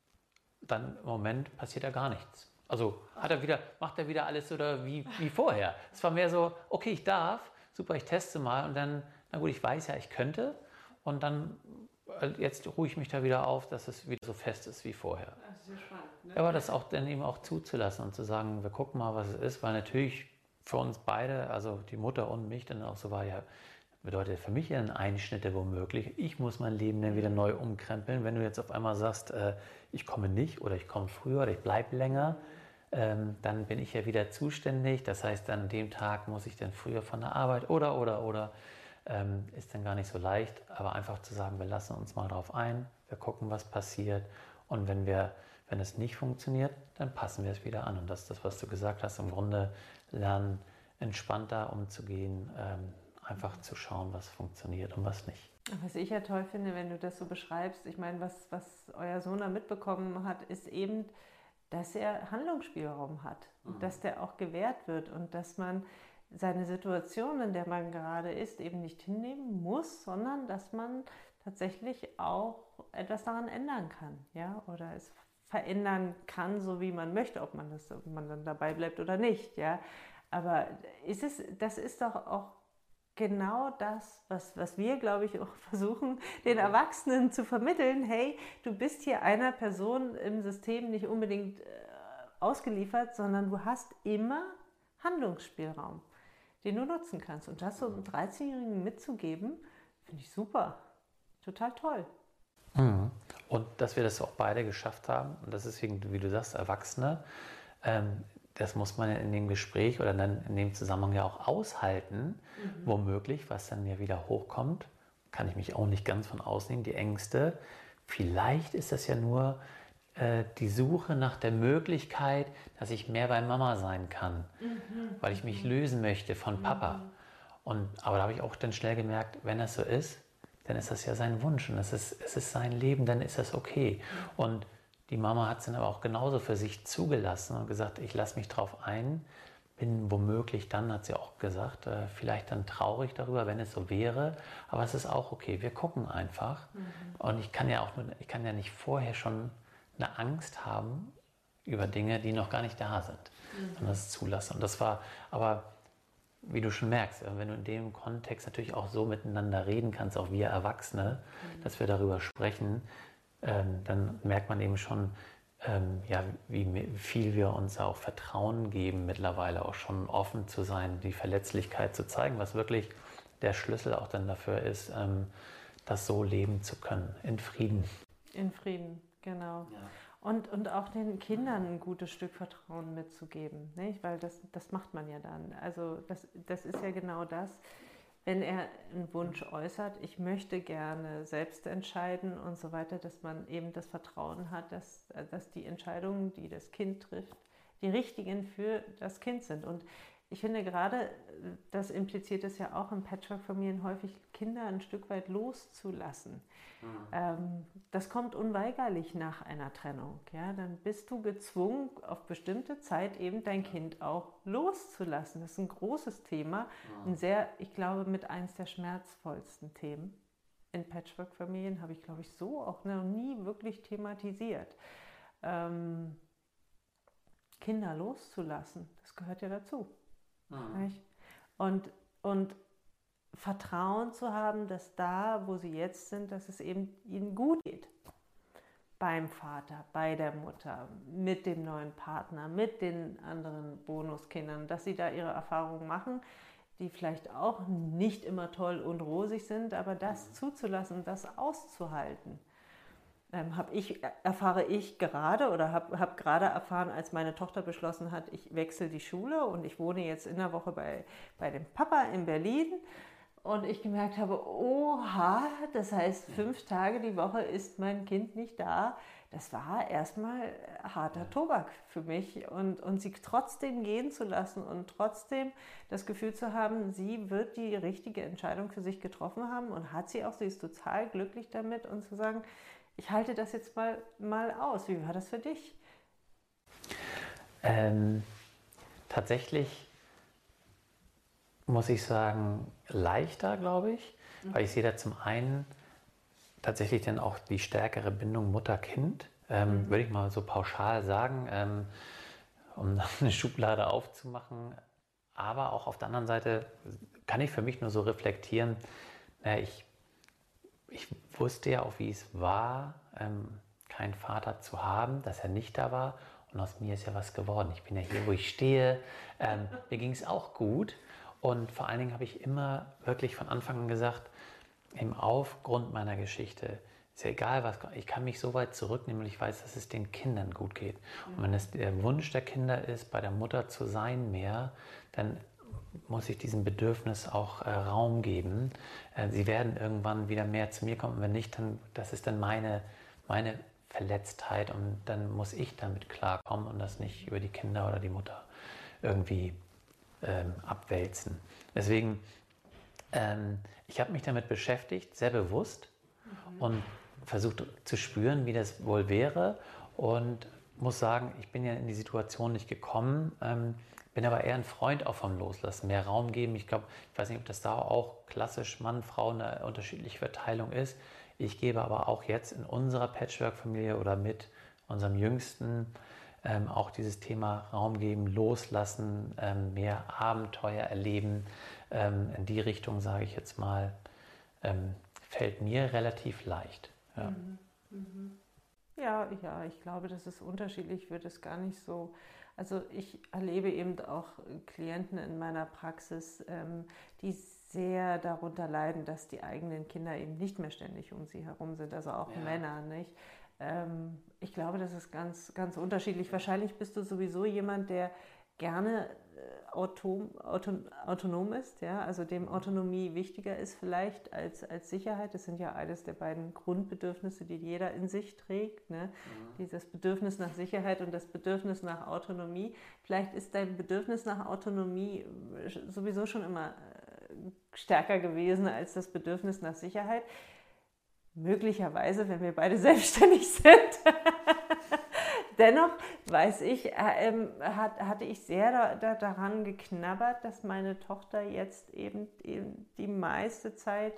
dann im Moment passiert da gar nichts. Also hat er wieder, macht er wieder alles oder wie, wie vorher. Es war mehr so, okay, ich darf, super, ich teste mal und dann, na gut, ich weiß ja, ich könnte und dann jetzt ruhe ich mich da wieder auf, dass es wieder so fest ist wie vorher. Das ist ja spannend, ne? Aber das auch dann eben auch zuzulassen und zu sagen, wir gucken mal, was es ist, weil natürlich für uns beide, also die Mutter und mich, dann auch so war, ja, bedeutet für mich ja ein Einschnitte womöglich. Ich muss mein Leben dann wieder neu umkrempeln. Wenn du jetzt auf einmal sagst, äh, ich komme nicht oder ich komme früher oder ich bleibe länger, ähm, dann bin ich ja wieder zuständig. Das heißt, an dem Tag muss ich dann früher von der Arbeit oder, oder, oder. Ähm, ist dann gar nicht so leicht, aber einfach zu sagen, wir lassen uns mal drauf ein, wir gucken, was passiert und wenn wir, wenn es nicht funktioniert, dann passen wir es wieder an und das ist das, was du gesagt hast, im Grunde lernen, entspannter umzugehen, ähm, einfach zu schauen, was funktioniert und was nicht. Was ich ja toll finde, wenn du das so beschreibst, ich meine, was, was euer Sohn da mitbekommen hat, ist eben, dass er Handlungsspielraum hat und mhm. dass der auch gewährt wird und dass man seine Situation, in der man gerade ist, eben nicht hinnehmen muss, sondern dass man tatsächlich auch etwas daran ändern kann, ja, oder es verändern kann, so wie man möchte, ob man das, ob man dann dabei bleibt oder nicht, ja. Aber ist es, das ist doch auch genau das, was, was wir, glaube ich, auch versuchen, den Erwachsenen zu vermitteln. Hey, du bist hier einer Person im System nicht unbedingt äh, ausgeliefert, sondern du hast immer Handlungsspielraum, den du nutzen kannst. Und das so einem dreizehnjährigen mitzugeben, finde ich super. Total toll. Mhm. Und dass wir das auch beide geschafft haben, und das ist, wie du sagst, Erwachsene, ähm, das muss man in dem Gespräch oder dann in dem Zusammenhang ja auch aushalten, mhm. womöglich, was dann ja wieder hochkommt, kann ich mich auch nicht ganz von ausnehmen, die Ängste. Vielleicht ist das ja nur äh, die Suche nach der Möglichkeit, dass ich mehr bei Mama sein kann, mhm. weil ich mich lösen möchte von Papa. Mhm. Und, aber da habe ich auch dann schnell gemerkt, wenn das so ist, dann ist das ja sein Wunsch und es ist, es ist sein Leben, dann ist das okay. Mhm. Und die Mama hat es dann aber auch genauso für sich zugelassen und gesagt, ich lasse mich drauf ein, bin womöglich dann, hat sie auch gesagt, äh, vielleicht dann traurig darüber, wenn es so wäre, aber es ist auch okay, wir gucken einfach. Mhm. Und ich kann ja auch nur, ich kann ja nicht vorher schon eine Angst haben über Dinge, die noch gar nicht da sind, mhm. sondern das zulassen. Und das war, aber wie du schon merkst, wenn du in dem Kontext natürlich auch so miteinander reden kannst, auch wir Erwachsene, mhm. dass wir darüber sprechen, ähm, dann merkt man eben schon, ähm, ja, wie viel wir uns auch Vertrauen geben, mittlerweile auch schon offen zu sein, die Verletzlichkeit zu zeigen, was wirklich der Schlüssel auch dann dafür ist, ähm, das so leben zu können, in Frieden. In Frieden, genau. Ja. Und, und auch den Kindern ein gutes Stück Vertrauen mitzugeben, nicht? Weil das, das macht man ja dann. Also das, das ist ja genau das, wenn er einen Wunsch äußert, ich möchte gerne selbst entscheiden und so weiter, dass man eben das Vertrauen hat, dass, dass die Entscheidungen, die das Kind trifft, die richtigen für das Kind sind. Und ich finde gerade, das impliziert es ja auch in Patchwork-Familien häufig, Kinder ein Stück weit loszulassen. Mhm. Ähm, das kommt unweigerlich nach einer Trennung. Ja? Dann bist du gezwungen, auf bestimmte Zeit eben dein Kind auch loszulassen. Das ist ein großes Thema, mhm. ein sehr, ich glaube, mit eins der schmerzvollsten Themen. In Patchwork-Familien habe ich, glaube ich, so auch noch nie wirklich thematisiert. Ähm, Kinder loszulassen, das gehört ja dazu. Mhm. Und, und Vertrauen zu haben, dass da, wo sie jetzt sind, dass es eben ihnen gut geht. Beim Vater, bei der Mutter, mit dem neuen Partner, mit den anderen Bonuskindern, dass sie da ihre Erfahrungen machen, die vielleicht auch nicht immer toll und rosig sind, aber das mhm. zuzulassen, das auszuhalten. ähm, habe ich, erfahre ich gerade oder habe hab gerade erfahren, als meine Tochter beschlossen hat, ich wechsle die Schule und ich wohne jetzt in der Woche bei, bei dem Papa in Berlin. Und ich gemerkt habe, oha, das heißt, fünf Tage die Woche ist mein Kind nicht da. Das war erstmal harter Tobak für mich. Und, und sie trotzdem gehen zu lassen und trotzdem das Gefühl zu haben, sie wird die richtige Entscheidung für sich getroffen haben und hat sie auch, sie ist total glücklich damit und zu sagen, ich halte das jetzt mal, mal aus. Wie war das für dich? Ähm, tatsächlich muss ich sagen, leichter, glaube ich, mhm. weil ich sehe da zum einen tatsächlich dann auch die stärkere Bindung Mutter-Kind, ähm, mhm. würde ich mal so pauschal sagen, ähm, um eine Schublade aufzumachen. Aber auch auf der anderen Seite kann ich für mich nur so reflektieren, na, ich, ich wusste ja auch, wie es war, ähm, keinen Vater zu haben, dass er nicht da war. Und aus mir ist ja was geworden. Ich bin ja hier, wo ich stehe. Ähm, mir ging es auch gut. Und vor allen Dingen habe ich immer wirklich von Anfang an gesagt, im Aufgrund meiner Geschichte, ist ja egal was, ich kann mich so weit zurücknehmen, weil ich weiß, dass es den Kindern gut geht. Und wenn es der Wunsch der Kinder ist, bei der Mutter zu sein mehr, dann muss ich diesem Bedürfnis auch äh, Raum geben. Äh, sie werden irgendwann wieder mehr zu mir kommen. Und wenn nicht, dann das ist dann meine, meine Verletztheit und dann muss ich damit klarkommen und das nicht über die Kinder oder die Mutter irgendwie ähm, abwälzen. Deswegen, ähm, ich habe mich damit beschäftigt, sehr bewusst mhm. und versucht zu spüren, wie das wohl wäre und muss sagen, ich bin ja in die Situation nicht gekommen, ähm, bin aber eher ein Freund auch vom Loslassen, mehr Raum geben. Ich glaube, ich weiß nicht, ob das da auch klassisch Mann, Frau eine unterschiedliche Verteilung ist. Ich gebe aber auch jetzt in unserer Patchwork-Familie oder mit unserem Jüngsten ähm, auch dieses Thema Raum geben, loslassen, ähm, mehr Abenteuer erleben. Ähm, in die Richtung, sage ich jetzt mal, ähm, fällt mir relativ leicht. Ja. Mhm. Mhm. Ja, ja, ich glaube, das ist unterschiedlich, wird es gar nicht so. Also ich erlebe eben auch Klienten in meiner Praxis, ähm, die sehr darunter leiden, dass die eigenen Kinder eben nicht mehr ständig um sie herum sind, also auch ja. Männer, nicht? Ähm, ich glaube, das ist ganz, ganz unterschiedlich. Wahrscheinlich bist du sowieso jemand, der gerne äh, autom, auton, autonom ist, ja? Also dem Autonomie wichtiger ist vielleicht als, als Sicherheit. Das sind ja eines der beiden Grundbedürfnisse, die jeder in sich trägt, ne? Mhm. Dieses Bedürfnis nach Sicherheit und das Bedürfnis nach Autonomie. Vielleicht ist dein Bedürfnis nach Autonomie sowieso schon immer stärker gewesen als das Bedürfnis nach Sicherheit. Möglicherweise, wenn wir beide selbstständig sind. Dennoch weiß ich, äh, hat, hatte ich sehr da, da, daran geknabbert, dass meine Tochter jetzt eben, eben die meiste Zeit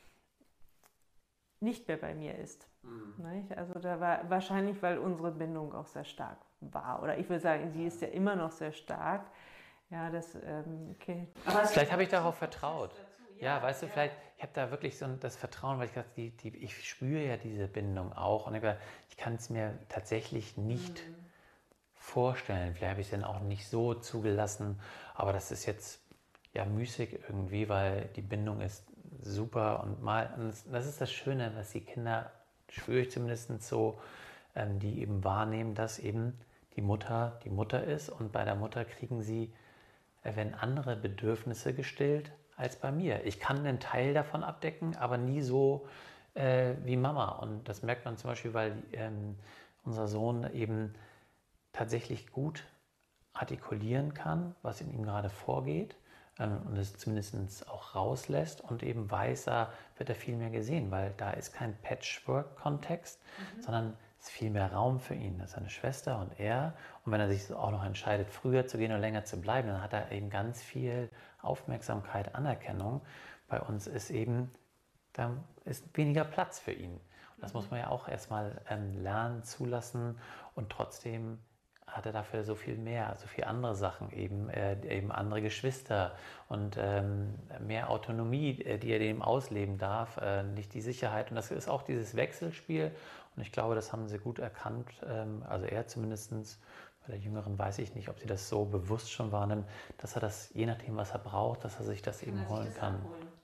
nicht mehr bei mir ist. Mhm. Nicht? Also da war wahrscheinlich, weil unsere Bindung auch sehr stark war. Oder ich würde sagen, sie ist ja immer noch sehr stark. Ja, das, ähm, okay. Aber vielleicht habe ich darauf vertraut. Ja, ja, weißt du, ja. vielleicht, ich habe da wirklich so das Vertrauen, weil ich dachte, die, die, ich spüre ja diese Bindung auch. Und ich, ich kann es mir tatsächlich nicht mhm. vorstellen. Vielleicht habe ich es dann auch nicht so zugelassen. Aber das ist jetzt ja müßig irgendwie, weil die Bindung ist super. Und mal, und das ist das Schöne, was die Kinder, spüre ich zumindest so, ähm, die eben wahrnehmen, dass eben die Mutter die Mutter ist. Und bei der Mutter kriegen sie, äh, werden andere Bedürfnisse gestillt als bei mir. Ich kann einen Teil davon abdecken, aber nie so äh, wie Mama. Und das merkt man zum Beispiel, weil ähm, unser Sohn eben tatsächlich gut artikulieren kann, was in ihm gerade vorgeht ähm, und es zumindest auch rauslässt und eben weiß, da wird er viel mehr gesehen, weil da ist kein Patchwork-Kontext, mhm. sondern es ist viel mehr Raum für ihn. Das ist seine Schwester und er. Und wenn er sich auch noch entscheidet, früher zu gehen oder länger zu bleiben, dann hat er eben ganz viel Aufmerksamkeit, Anerkennung. Bei uns ist eben, da ist weniger Platz für ihn. Und das mhm. muss man ja auch erstmal ähm, lernen, zulassen und trotzdem hat er dafür so viel mehr, so viele andere Sachen, eben, äh, eben andere Geschwister und ähm, mehr Autonomie, äh, die er dem ausleben darf, äh, nicht die Sicherheit. Und das ist auch dieses Wechselspiel. Und ich glaube, das haben sie gut erkannt, ähm, also er zumindest, bei der Jüngeren weiß ich nicht, ob sie das so bewusst schon wahrnimmt, dass er das, je nachdem, was er braucht, dass er sich das kann eben holen kann. Abholen.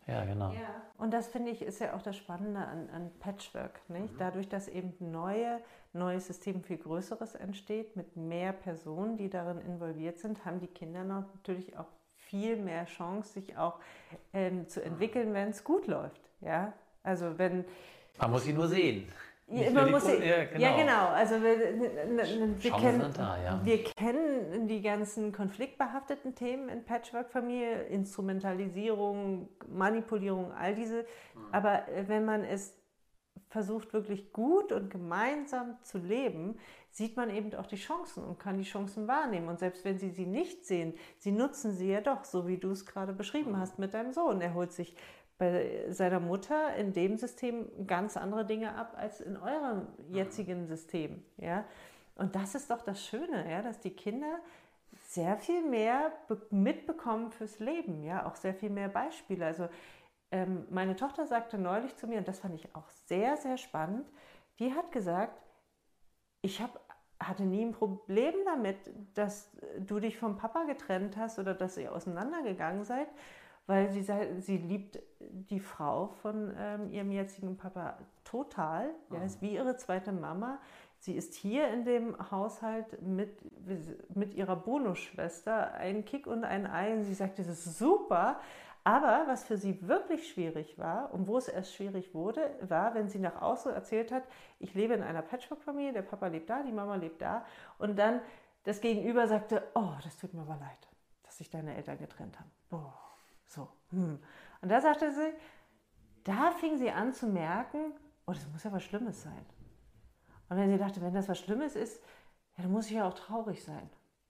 Ja, genau. Ja. Und das finde ich ist ja auch das Spannende an, an Patchwork, nicht? Dadurch, dass eben neue, neues System viel Größeres entsteht, mit mehr Personen, die darin involviert sind, haben die Kinder noch natürlich auch viel mehr Chance, sich auch ähm, zu entwickeln, wenn es gut läuft. Ja? Also wenn... Man muss sie nur sehen. Ja, man muss Grund, sie, ja, genau. ja, genau. Also wir, wir, kennen, da, ja. wir kennen die ganzen konfliktbehafteten Themen in Patchwork-Familie, Instrumentalisierung, Manipulierung, all diese. Mhm. Aber wenn man es versucht, wirklich gut und gemeinsam zu leben, sieht man eben auch die Chancen und kann die Chancen wahrnehmen. Und selbst wenn Sie sie nicht sehen, Sie nutzen sie ja doch, so wie du es gerade beschrieben hast mit deinem Sohn. Er holt sich bei seiner Mutter in dem System ganz andere Dinge ab als in eurem jetzigen System. Ja? Und das ist doch das Schöne, ja? Dass die Kinder sehr viel mehr mitbekommen fürs Leben, ja? Auch sehr viel mehr Beispiele. Also ähm, meine Tochter sagte neulich zu mir, und das fand ich auch sehr, sehr spannend, die hat gesagt, ich hab, hatte nie ein Problem damit, dass du dich vom Papa getrennt hast oder dass ihr auseinandergegangen seid, weil sie, sie liebt die Frau von ähm, ihrem jetzigen Papa total. Ja, ist wie ihre zweite Mama. Sie ist hier in dem Haushalt mit, mit ihrer Bonusschwester ein Kick und ein Ei. Und sie sagt, das ist super. Aber was für sie wirklich schwierig war und wo es erst schwierig wurde, war, wenn sie nach außen erzählt hat, ich lebe in einer Patchwork-Familie, der Papa lebt da, die Mama lebt da. Und dann das Gegenüber sagte, oh, das tut mir aber leid, dass sich deine Eltern getrennt haben. Boah. So. Hm. Und da sagte sie, da fing sie an zu merken, oh, das muss ja was Schlimmes sein. Und wenn sie dachte, wenn das was Schlimmes ist, ja, dann muss ich ja auch traurig sein.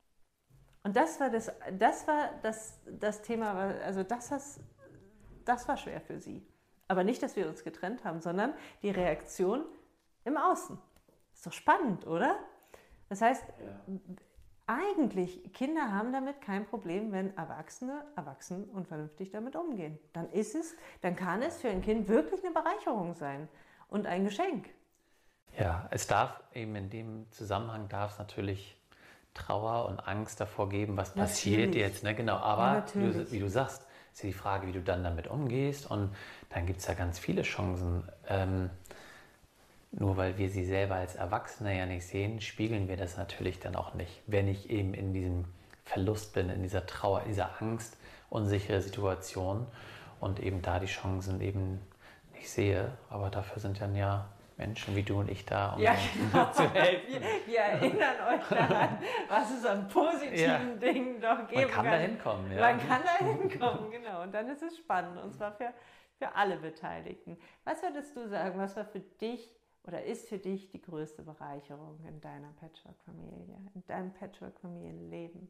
Und das war das, das, war das, das Thema, also das, das, das war schwer für sie. Aber nicht, dass wir uns getrennt haben, sondern die Reaktion im Außen. Ist doch spannend, oder? Das heißt, ja. Eigentlich, Kinder haben damit kein Problem, wenn Erwachsene erwachsen und vernünftig damit umgehen. Dann ist es, dann kann es für ein Kind wirklich eine Bereicherung sein und ein Geschenk. Ja, es darf eben in dem Zusammenhang darf es natürlich Trauer und Angst davor geben, was natürlich passiert jetzt. Ne? Genau, aber ja, du, wie du sagst, ist ja die Frage, wie du dann damit umgehst. Und dann gibt es ja ganz viele Chancen. Ähm, Nur weil wir sie selber als Erwachsene ja nicht sehen, spiegeln wir das natürlich dann auch nicht. Wenn ich eben in diesem Verlust bin, in dieser Trauer, in dieser Angst, unsichere Situation und eben da die Chancen eben nicht sehe. Aber dafür sind dann ja Menschen wie du und ich da, um ja, genau. zu helfen. Wir, wir erinnern euch daran, was es an positiven ja. Dingen doch geben kann. Man kann da hinkommen. Ja. Man kann da hinkommen, genau. Und dann ist es spannend und zwar für, für alle Beteiligten. Was würdest du sagen, was war für dich oder ist für dich die größte Bereicherung in deiner Patchwork-Familie, in deinem Patchwork-Familienleben?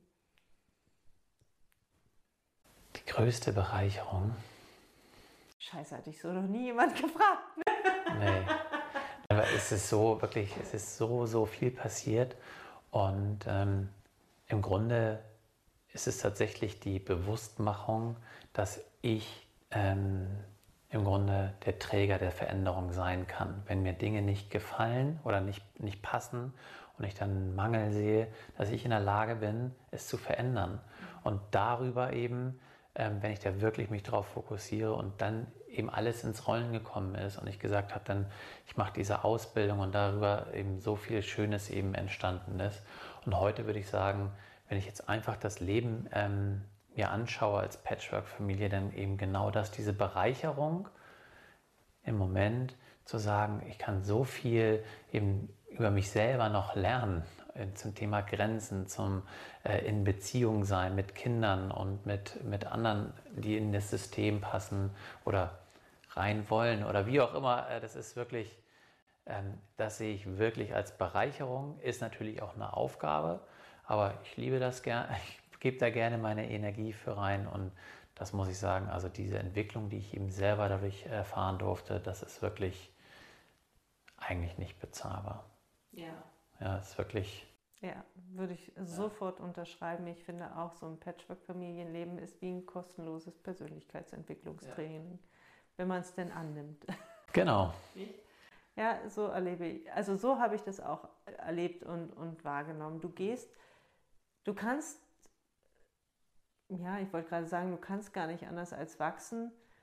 Die größte Bereicherung? Scheiße, hat dich so noch nie jemand gefragt. Nee, aber es ist so, wirklich, es ist so, so viel passiert und ähm, im Grunde ist es tatsächlich die Bewusstmachung, dass ich ähm, im Grunde der Träger der Veränderung sein kann. Wenn mir Dinge nicht gefallen oder nicht, nicht passen und ich dann einen Mangel sehe, dass ich in der Lage bin, es zu verändern. Und darüber eben, ähm, wenn ich da wirklich mich drauf fokussiere und dann eben alles ins Rollen gekommen ist und ich gesagt habe, dann ich mache diese Ausbildung und darüber eben so viel Schönes eben entstanden ist. Und heute würde ich sagen, wenn ich jetzt einfach das Leben ähm, mir anschaue als Patchwork-Familie, dann eben genau das, diese Bereicherung im Moment zu sagen, ich kann so viel eben über mich selber noch lernen äh, zum Thema Grenzen, zum äh, in Beziehung sein mit Kindern und mit, mit anderen, die in das System passen oder rein wollen oder wie auch immer. Äh, das ist wirklich, ähm, das sehe ich wirklich als Bereicherung, ist natürlich auch eine Aufgabe, aber ich liebe das gerne. Ich gebe da gerne meine Energie für rein und das muss ich sagen, also diese Entwicklung, die ich eben selber dadurch erfahren durfte, das ist wirklich eigentlich nicht bezahlbar. Ja. Ja, ist wirklich... Ja, würde ich ja. sofort unterschreiben. Ich finde auch, so ein Patchwork-Familienleben ist wie ein kostenloses Persönlichkeitsentwicklungstraining, ja. wenn man es denn annimmt. Genau. Ja, so erlebe ich, also so habe ich das auch erlebt und, und wahrgenommen. Du gehst, du kannst Ja, ich wollte gerade sagen, du kannst gar nicht anders als wachsen,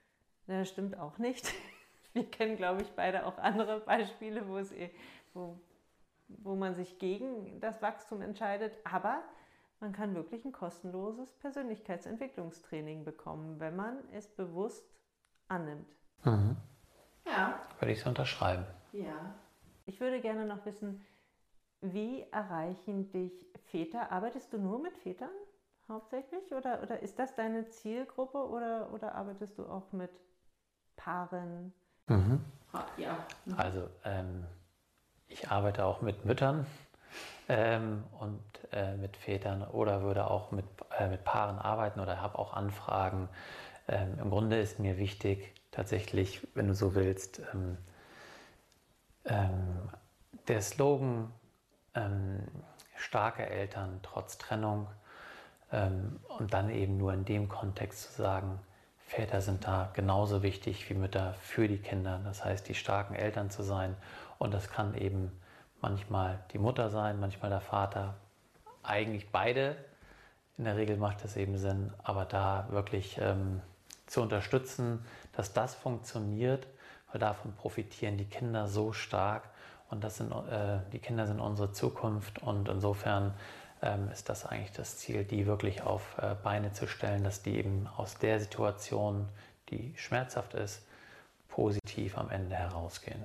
Das stimmt auch nicht. Wir kennen, glaube ich, beide auch andere Beispiele, wo, es, wo, wo man sich gegen das Wachstum entscheidet. Aber man kann wirklich ein kostenloses Persönlichkeitsentwicklungstraining bekommen, wenn man es bewusst annimmt. Mhm. Ja. Würde ich so unterschreiben. Ja. Ich würde gerne noch wissen, wie erreichen dich Väter? Arbeitest du nur mit Vätern hauptsächlich? Oder, oder ist das deine Zielgruppe oder, oder arbeitest du auch mit Paaren? Mhm. Ja. Also ähm, ich arbeite auch mit Müttern ähm, und äh, mit Vätern oder würde auch mit, äh, mit Paaren arbeiten oder habe auch Anfragen. Ähm, Im Grunde ist mir wichtig, tatsächlich, wenn du so willst, ähm, ähm, der Slogan ähm, starke Eltern trotz Trennung ähm, und dann eben nur in dem Kontext zu sagen, Väter sind da genauso wichtig wie Mütter für die Kinder. Das heißt, die starken Eltern zu sein. Und das kann eben manchmal die Mutter sein, manchmal der Vater. Eigentlich beide. In der Regel macht es eben Sinn, aber da wirklich ähm, zu unterstützen, dass das funktioniert, weil davon profitieren die Kinder so stark. Und das sind, äh, die Kinder sind unsere Zukunft. Und insofern ähm, ist das eigentlich das Ziel, die wirklich auf äh, Beine zu stellen, dass die eben aus der Situation, die schmerzhaft ist, positiv am Ende herausgehen.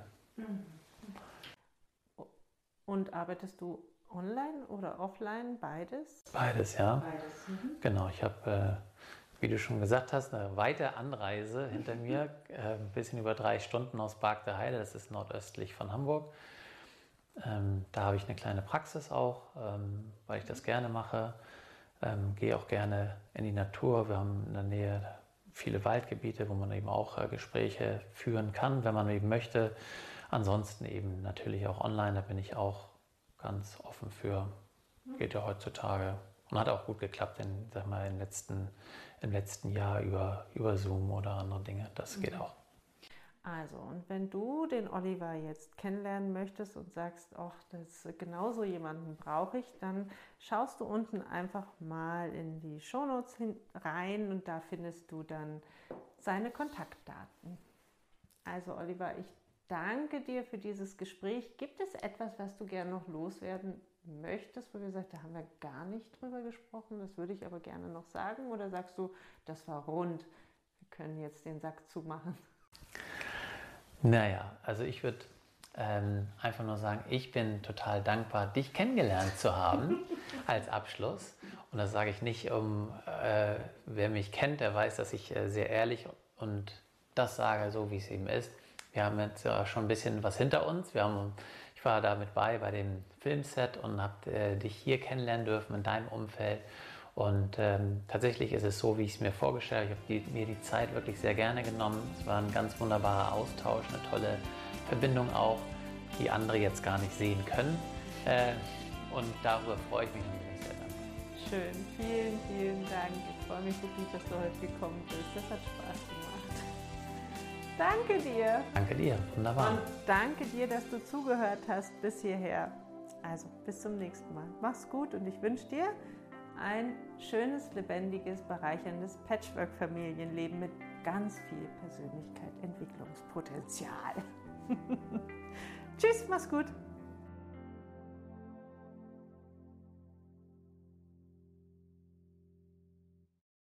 Und arbeitest du online oder offline? Beides? Beides, ja. Beides. Mhm. Genau, ich habe, äh, wie du schon gesagt hast, eine weite Anreise hinter mir, äh, ein bisschen über drei Stunden aus Barg der Heide, das ist nordöstlich von Hamburg. Ähm, da habe ich eine kleine Praxis auch, ähm, weil ich das gerne mache. Ähm, gehe auch gerne in die Natur. Wir haben in der Nähe viele Waldgebiete, wo man eben auch äh, Gespräche führen kann, wenn man eben möchte. Ansonsten eben natürlich auch online, da bin ich auch ganz offen für. Geht ja heutzutage und hat auch gut geklappt in, sag mal, im, letzten, im letzten Jahr über, über Zoom oder andere Dinge. Das geht auch. Also, und wenn du den Oliver jetzt kennenlernen möchtest und sagst, ach, das genauso jemanden brauche ich, dann schaust du unten einfach mal in die Shownotes rein und da findest du dann seine Kontaktdaten. Also Oliver, ich danke dir für dieses Gespräch. Gibt es etwas, was du gerne noch loswerden möchtest, wo du sagst, da haben wir gar nicht drüber gesprochen, das würde ich aber gerne noch sagen? Oder sagst du, das war rund, wir können jetzt den Sack zumachen? Naja, also ich würde ähm, einfach nur sagen, ich bin total dankbar, dich kennengelernt zu haben als Abschluss. Und das sage ich nicht, um, äh, wer mich kennt, der weiß, dass ich äh, sehr ehrlich und das sage, so wie es eben ist. Wir haben jetzt ja schon ein bisschen was hinter uns. Wir haben, ich war da mit bei bei dem Filmset und habe äh, dich hier kennenlernen dürfen in deinem Umfeld. Und ähm, tatsächlich ist es so, wie ich es mir vorgestellt habe. Ich habe mir die Zeit wirklich sehr gerne genommen. Es war ein ganz wunderbarer Austausch, eine tolle Verbindung auch, die andere jetzt gar nicht sehen können. Äh, und darüber freue ich mich natürlich sehr. Schön, vielen, vielen Dank. Ich freue mich wirklich, dass du heute gekommen bist. Das hat Spaß gemacht. Danke dir. Danke dir, wunderbar. Und danke dir, dass du zugehört hast bis hierher. Also, bis zum nächsten Mal. Mach's gut und ich wünsche dir ein schönes, lebendiges, bereicherndes Patchwork-Familienleben mit ganz viel Persönlichkeit, Entwicklungspotenzial. Tschüss, mach's gut.